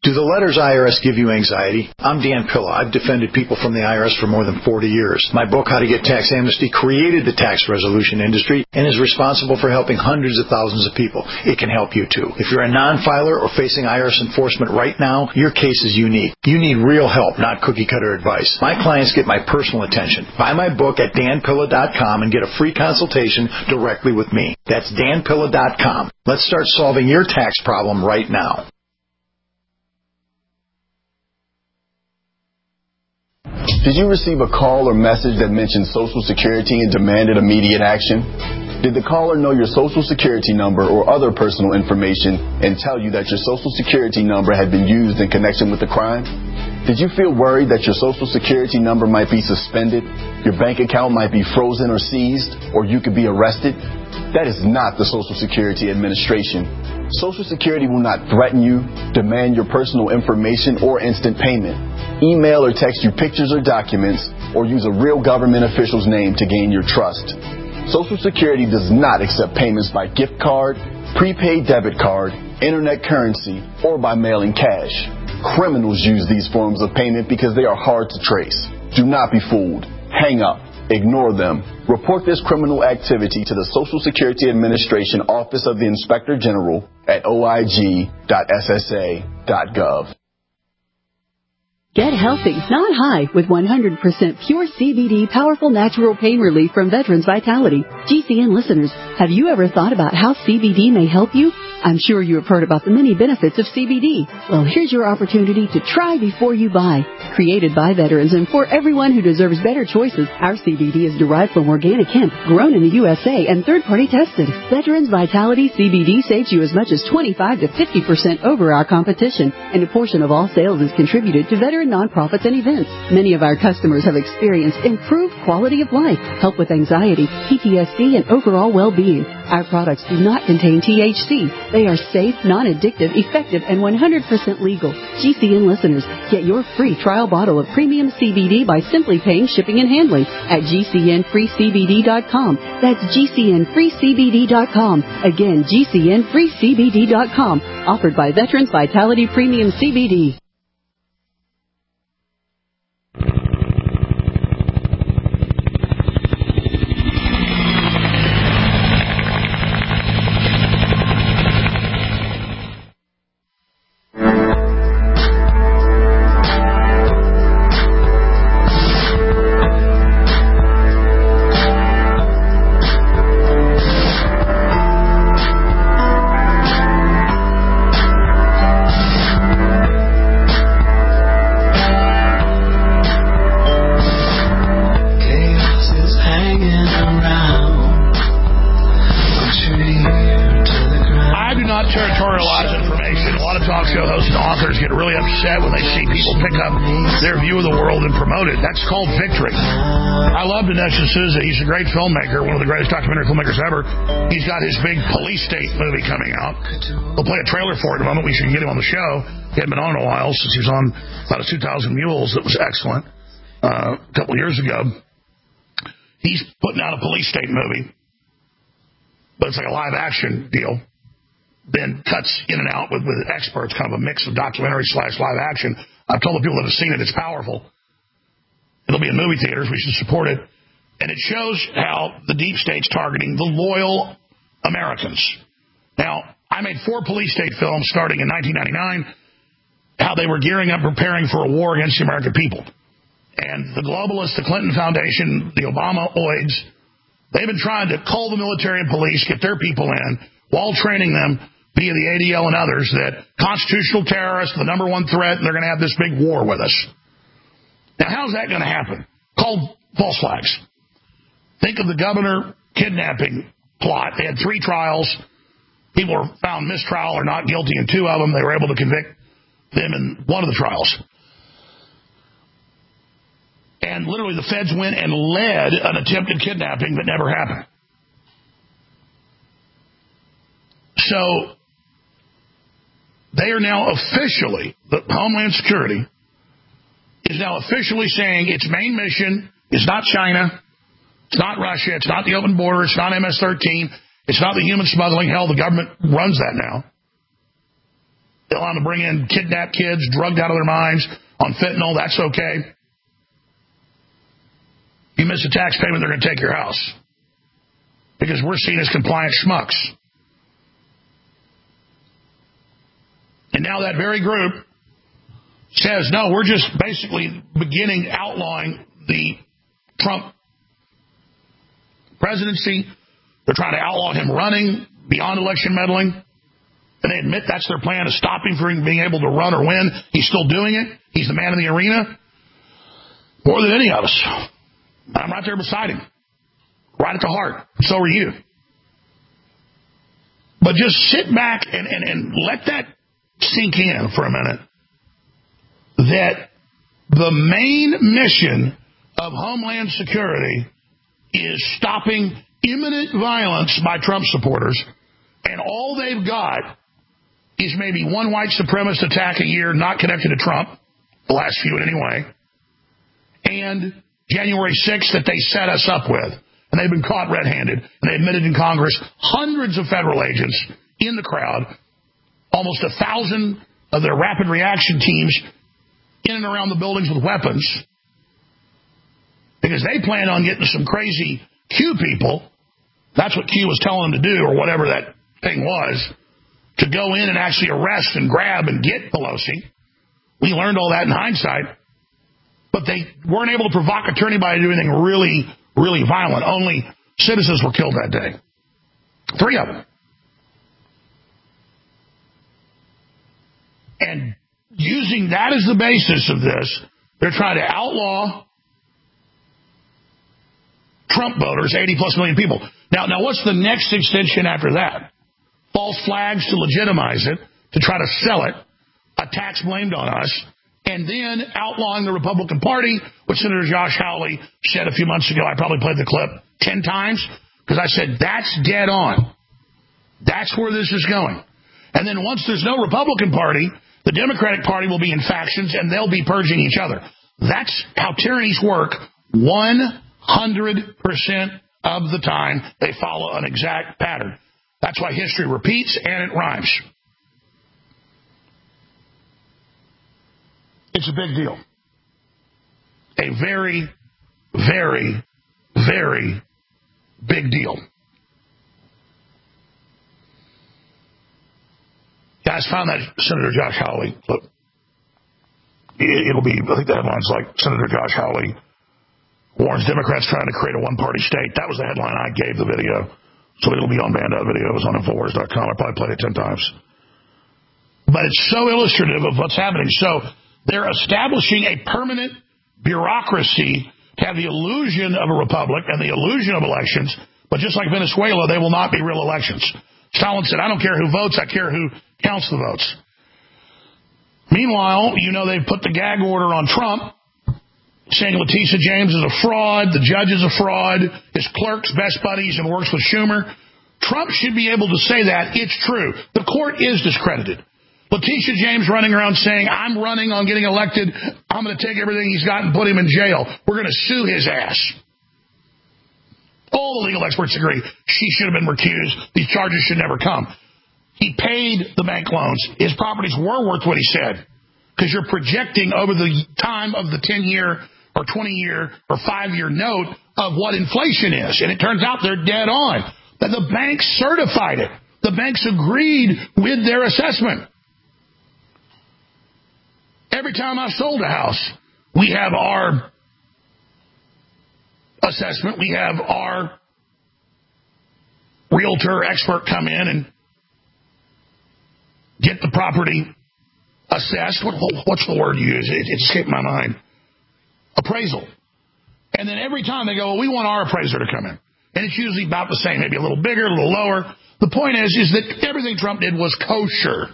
Do the letters I R S give you anxiety? I'm Dan Pilla. I've defended people from the I R S for more than forty years. My book, How to Get Tax Amnesty, created the tax resolution industry and is responsible for helping hundreds of thousands of people. It can help you too. If you're a non-filer or facing I R S enforcement right now, your case is unique. You need real help, not cookie-cutter advice. My clients get my personal attention. Buy my book at dan pilla dot com and get a free consultation directly with me. That's dan pilla dot com. Let's start solving your tax problem right now. Did you receive a call or message that mentioned Social Security and demanded immediate action? Did the caller know your Social Security number or other personal information and tell you that your Social Security number had been used in connection with the crime? Did you feel worried that your Social Security number might be suspended, your bank account might be frozen or seized, or you could be arrested? That is not the Social Security Administration. Social Security will not threaten you, demand your personal information, or instant payment, email or text you pictures or documents, or use a real government official's name to gain your trust. Social Security does not accept payments by gift card, prepaid debit card, internet currency, or by mailing cash. Criminals use these forms of payment because they are hard to trace. Do not be fooled. Hang up. Ignore them. Report this criminal activity to the Social Security Administration Office of the Inspector General at o i g dot s s a dot gov. Get healthy, not high, with one hundred percent pure C B D powerful natural pain relief from Veterans Vitality. G C N listeners, have you ever thought about how C B D may help you? I'm sure you have heard about the many benefits of C B D. Well, here's your opportunity to try before you buy. Created by veterans and for everyone who deserves better choices, our C B D is derived from organic hemp, grown in the U S A, and third-party tested. Veterans Vitality C B D saves you as much as twenty-five to fifty percent over our competition, and a portion of all sales is contributed to veteran nonprofits and events. Many of our customers have experienced improved quality of life, help with anxiety, P T S D, and overall well-being. Our products do not contain T H C. They are safe, non-addictive, effective, and one hundred percent legal. G C N listeners, get your free trial bottle of premium C B D by simply paying shipping and handling at g c n free c b d dot com. That's g c n free c b d dot com. Again, g c n free c b d dot com. Offered by Veterans Vitality Premium C B D. That's called victory. I love Dinesh D'Souza. He's a great filmmaker, one of the greatest documentary filmmakers ever. He's got his big Police State movie coming out. We'll play a trailer for it in a moment. We should get him on the show. He hadn't been on in a while since he was on about two thousand Mules. That was excellent uh, a couple years ago. He's putting out a Police State movie, but it's like a live-action deal. Then cuts in and out with, with experts, kind of a mix of documentary slash live-action. I've told the people that have seen it, it's powerful. It'll be in movie theaters. We should support it. And it shows how the deep state's targeting the loyal Americans. Now, I made four Police State films starting in nineteen ninety-nine, how they were gearing up, preparing for a war against the American people. And the globalists, the Clinton Foundation, the Obama-oids, they've been trying to cull the military and police, get their people in, while training them via the A D L and others that constitutional terrorists are the number one threat, and they're going to have this big war with us. Now, how's that going to happen? Called false flags. Think of the governor kidnapping plot. They had three trials. People were found mistrial or not guilty in two of them. They were able to convict them in one of the trials. And literally the feds went and led an attempted kidnapping that never happened. So they are now officially, the Homeland Security is now officially saying its main mission is not China, it's not Russia, it's not the open border, it's not M S thirteen, it's not the human smuggling. Hell, the government runs that now. They allow them to bring in kidnapped kids, drugged out of their minds on fentanyl. That's okay. You miss a tax payment, they're going to take your house. Because we're seen as compliant schmucks. And now that very group says, no, we're just basically beginning outlawing the Trump presidency. They're trying to outlaw him running beyond election meddling. And they admit that's their plan, to stop him from being able to run or win. He's still doing it. He's the man in the arena. More than any of us. I'm right there beside him. Right at the heart. So are you. But just sit back and, and, and let that sink in for a minute. That the main mission of Homeland Security is stopping imminent violence by Trump supporters, and all they've got is maybe one white supremacist attack a year not connected to Trump, the last few anyway, and January sixth that they set us up with. And they've been caught red-handed, and they admitted in Congress hundreds of federal agents in the crowd, almost a thousand of their rapid reaction teams in and around the buildings with weapons, because they plan on getting some crazy Q people. That's what Q was telling them to do, or whatever that thing was, to go in and actually arrest and grab and get Pelosi. We learned all that in hindsight. But they weren't able to provoke anybody to do anything really, really violent. Only citizens were killed that day. Three of them. And using that as the basis of this, they're trying to outlaw Trump voters, eighty plus million people. Now, now, what's the next extension after that? False flags to legitimize it, to try to sell it, a tax blamed on us, and then outlawing the Republican Party, which Senator Josh Hawley said a few months ago. I probably played the clip ten times, because I said, that's dead on. That's where this is going. And then once there's no Republican Party, the Democratic Party will be in factions, and they'll be purging each other. That's how tyrannies work. one hundred percent of the time, they follow an exact pattern. That's why history repeats, and it rhymes. It's a big deal. A very, very, very big deal. Guys, found that Senator Josh Hawley clip. It'll be, I think the headline's like, Senator Josh Hawley warns Democrats trying to create a one-party state. That was the headline I gave the video. So it'll be on Band-Aid videos on Infowars dot com. I probably played it ten times. But it's so illustrative of what's happening. So they're establishing a permanent bureaucracy to have the illusion of a republic and the illusion of elections. But just like Venezuela, they will not be real elections. Stalin said, I don't care who votes, I care who counts the votes. Meanwhile, you know, they've put the gag order on Trump, saying Letitia James is a fraud, the judge is a fraud, his clerk's best buddies and works with Schumer. Trump should be able to say that. It's true. The court is discredited. Letitia James running around saying, I'm running on getting elected, I'm going to take everything he's got and put him in jail. We're going to sue his ass. All the legal experts agree she should have been recused. These charges should never come. He paid the bank loans. His properties were worth what he said, because you're projecting over the time of the ten-year or twenty-year or five-year note of what inflation is. And it turns out they're dead on. That the banks certified it. The banks agreed with their assessment. Every time I've sold a house, we have our assessment. We have our realtor expert come in and get the property assessed. What, what's the word you use? It, it escaped my mind. Appraisal. And then every time they go, well, we want our appraiser to come in. And it's usually about the same, maybe a little bigger, a little lower. The point is, is that everything Trump did was kosher.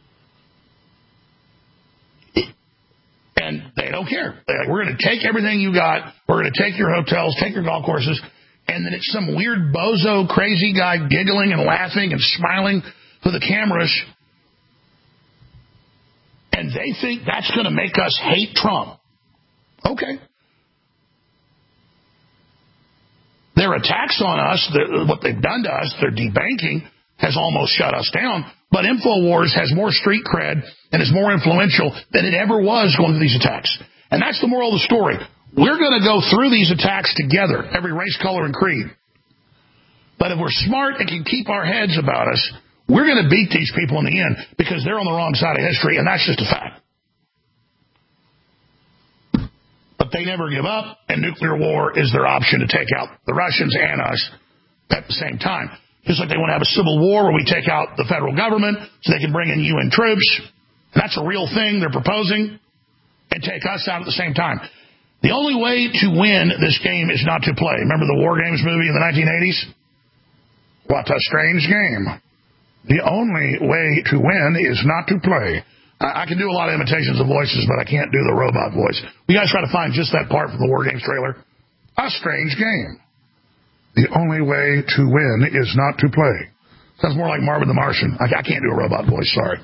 And they don't care. They're like, we're going to take everything you got. We're going to take your hotels, take your golf courses. And then it's some weird bozo crazy guy giggling and laughing and smiling for the cameras. And they think that's going to make us hate Trump. Okay. Their attacks on us, what they've done to us, their debanking has almost shut us down. But InfoWars has more street cred and is more influential than it ever was going through these attacks. And that's the moral of the story. We're going to go through these attacks together, every race, color, and creed. But if we're smart and can keep our heads about us, we're going to beat these people in the end because they're on the wrong side of history, and that's just a fact. But they never give up, and nuclear war is their option to take out the Russians and us at the same time. Just like they want to have a civil war where we take out the federal government so they can bring in U N troops. And that's a real thing they're proposing, and take us out at the same time. The only way to win this game is not to play. Remember the War Games movie in the nineteen eighties? What a strange game. The only way to win is not to play. I, I can do a lot of imitations of voices, but I can't do the robot voice. You guys try to find just that part from the War Games trailer. A strange game. The only way to win is not to play. Sounds more like Marvin the Martian. I, I can't do a robot voice, sorry.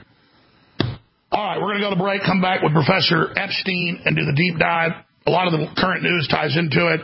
All right, we're going to go to break, come back with Professor Epstein and do the deep dive. A lot of the current news ties into it.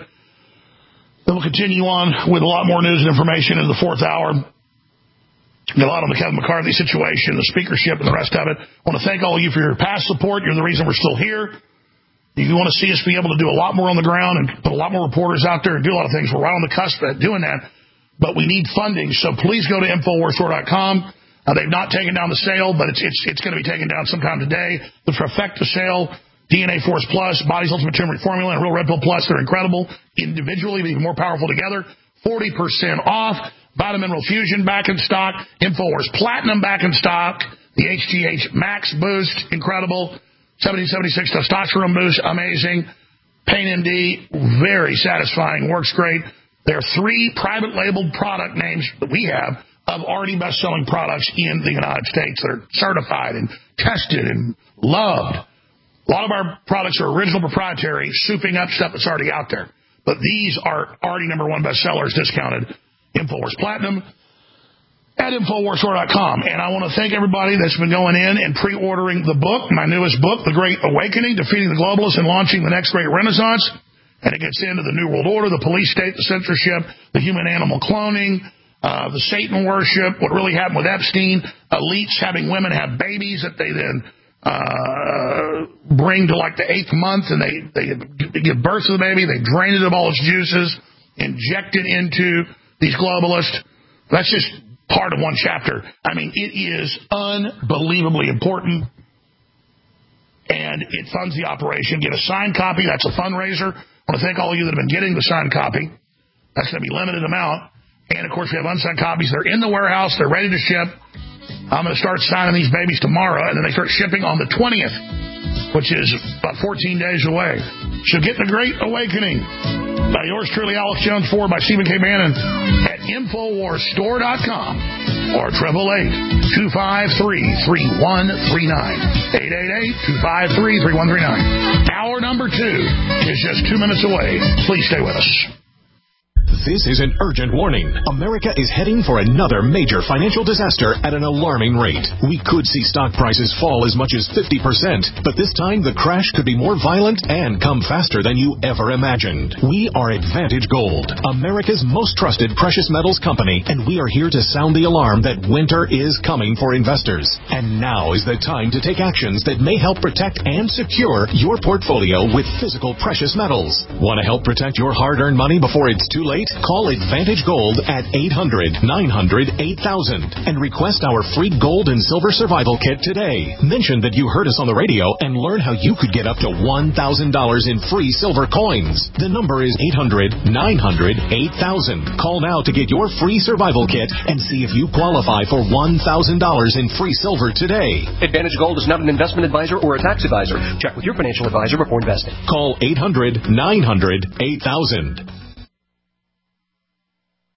Then we'll continue on with a lot more news and information in the fourth hour. Get a lot on the Kevin McCarthy situation, the speakership, and the rest of it. I want to thank all of you for your past support. You're the reason we're still here. If you want to see us be able to do a lot more on the ground and put a lot more reporters out there and do a lot of things, we're right on the cusp of doing that. But we need funding, so please go to Infowars Store dot com. Uh, they've not taken down the sale, but it's it's it's going to be taken down sometime today. The Trifecta sale, D N A Force Plus, Body's Ultimate Turmeric Formula, and Real Red Pill Plus, they're incredible. Individually, but even more powerful together. forty percent off. Vitamin Mineral Fusion back in stock. Infowars Platinum back in stock. The H G H Max Boost, incredible. seventeen seventy-six Testosterone Boost, amazing. Pain M D, very satisfying, works great. There are three private labeled product names that we have of already best-selling products in the United States that are certified and tested and loved. A lot of our products are original proprietary, souping up stuff that's already out there. But these are already number one bestsellers, discounted. Infowars Platinum at Infowars Store dot com. And I want to thank everybody that's been going in and pre-ordering the book, my newest book, The Great Awakening, Defeating the Globalists and Launching the Next Great Renaissance. And it gets into the New World Order, the police state, the censorship, the human-animal cloning, uh, the Satan worship, what really happened with Epstein, elites having women have babies that they then uh, bring to like the eighth month, and they, they give birth to the baby, they drain it of all its juices, inject it into these globalists. That's just part of one chapter. I mean, it is unbelievably important, and it funds the operation. Get a signed copy. That's a fundraiser. I want to thank all of you that have been getting the signed copy. That's going to be a limited amount. And, of course, we have unsigned copies. They're in the warehouse. They're ready to ship. I'm going to start signing these babies tomorrow, and then they start shipping on the twentieth, which is about fourteen days away. So get The Great Awakening by yours truly, Alex Jones, forward by Stephen K. Bannon at Infowars Store dot com or eight eight eight, two five three, three one three nine. eight eight eight, two five three, three one three nine. Hour number two is just two minutes away. Please stay with us. This is an urgent warning. America is heading for another major financial disaster at an alarming rate. We could see stock prices fall as much as fifty percent, but this time the crash could be more violent and come faster than you ever imagined. We are Advantage Gold, America's most trusted precious metals company, and we are here to sound the alarm that winter is coming for investors. And now is the time to take actions that may help protect and secure your portfolio with physical precious metals. Want to help protect your hard-earned money before it's too late? Call Advantage Gold at eight hundred, nine hundred, eight thousand and request our free gold and silver survival kit today. Mention that you heard us on the radio and learn how you could get up to one thousand dollars in free silver coins. The number is eight hundred, nine hundred, eight thousand. Call now to get your free survival kit and see if you qualify for one thousand dollars in free silver today. Advantage Gold is not an investment advisor or a tax advisor. Check with your financial advisor before investing. Call eight hundred, nine hundred, eight thousand.